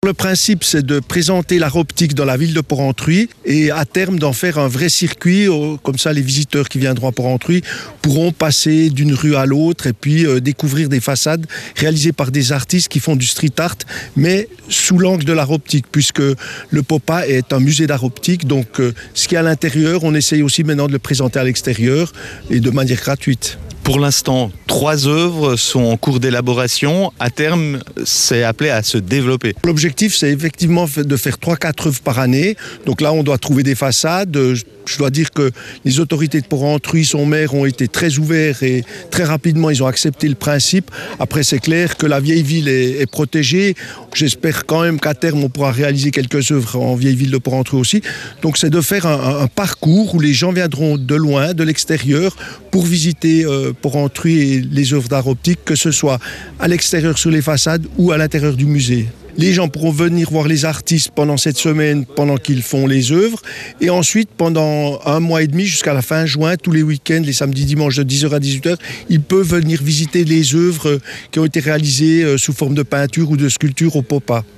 le principe, c'est de présenter l'art optique dans la ville de Porrentruy et à terme d'en faire un vrai circuit. Comme ça, les visiteurs qui viendront à Porrentruy pourront passer d'une rue à l'autre et puis découvrir des façades réalisées par des artistes qui font du street art, mais sous l'angle de l'art optique, puisque le Popa est un musée d'art optique. Donc, ce qui est à l'intérieur, on essaye aussi maintenant de le présenter à l'extérieur et de manière gratuite. Pour l'instant, 3 œuvres sont en cours d'élaboration. À terme, c'est appelé à se développer. L'objectif, c'est effectivement de faire 3-4 œuvres par année. Donc là, on doit trouver des façades. Je dois dire que les autorités de Porrentruy, son maire, ont été très ouverts et très rapidement, ils ont accepté le principe. Après, c'est clair que la vieille ville est protégée. J'espère quand même qu'à terme, on pourra réaliser quelques œuvres en vieille ville de Porrentruy aussi. Donc, c'est de faire un parcours où les gens viendront de loin, de l'extérieur, pour visiter Porrentruy et les œuvres d'art optique, que ce soit à l'extérieur sur les façades ou à l'intérieur du musée. Les gens pourront venir voir les artistes pendant cette semaine, pendant qu'ils font les œuvres. Et ensuite, pendant 1 mois et demi, jusqu'à la fin juin, tous les week-ends, les samedis, dimanches, de 10h à 18h, ils peuvent venir visiter les œuvres qui ont été réalisées sous forme de peinture ou de sculpture au Popa.